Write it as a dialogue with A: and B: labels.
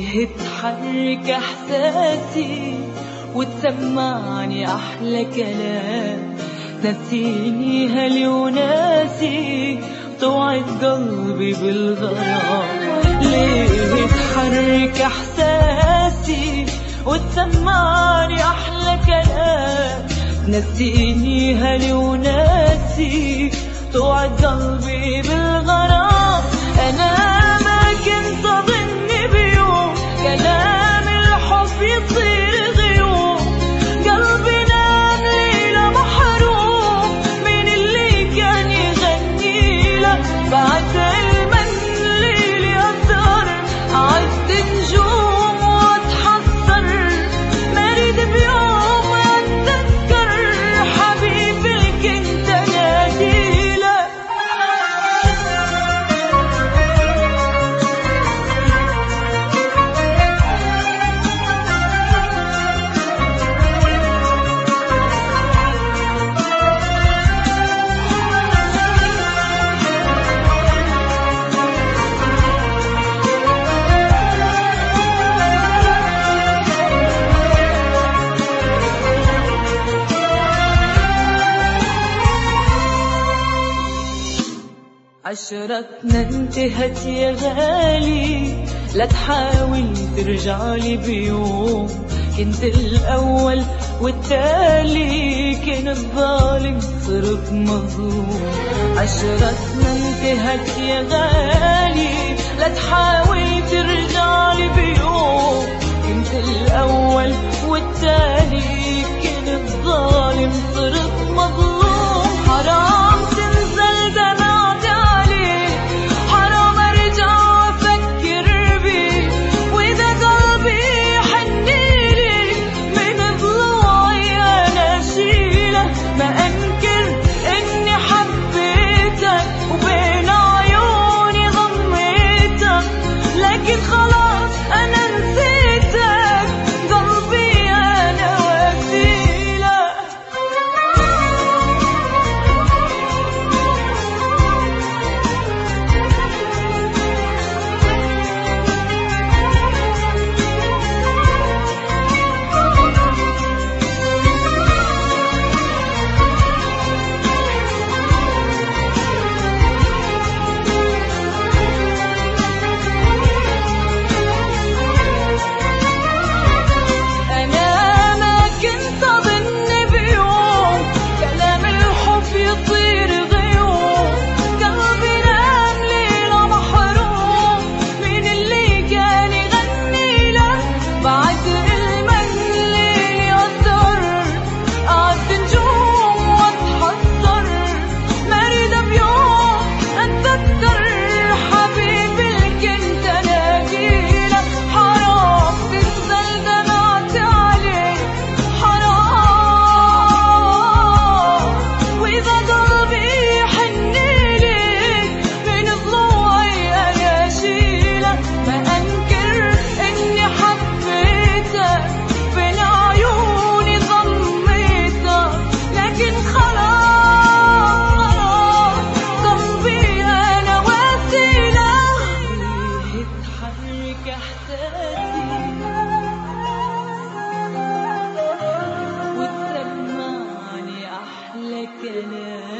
A: ليه تحرك احساسي وتسمعني احلى كلام، نسيني هلي وناسي توعد قلبي بالغرام. ليه تحرك احساسي وتسمعني احلى كلام، نسيني هلي وناسي توعد قلبي بالغرام. انا ما كنت اظن بيوم كلام الحب يصير غيوم، قلبي نام ليلة محروم من اللي كان يغني له. بعد المنليل يقدر عد نجوم واتحسر، مريد بيوم اتذكر حبيبي اللي كنت انادي له. عشرتنا انتهت يا غالي، لا تحاول ترجعلي بيوم. كنت الأول والتالي، كان الظالم صرت مظلوم. عشرتنا انتهت يا غالي، لا تحاول ترجعلي بيوم. كنت الأول والتالي، كان الظالم صرت مظلوم. حرام تنزل دمعتي عليه، حرام ارجع افكر بيه، واذا قلبي يحنيلي من ضلوعي انا اشيله. ما انكر اني حبيتك وبين عيوني ضميتك، لكن خلاص انا نسيتك، قلبي انا وسيله. وتسمعني أحلى كلام.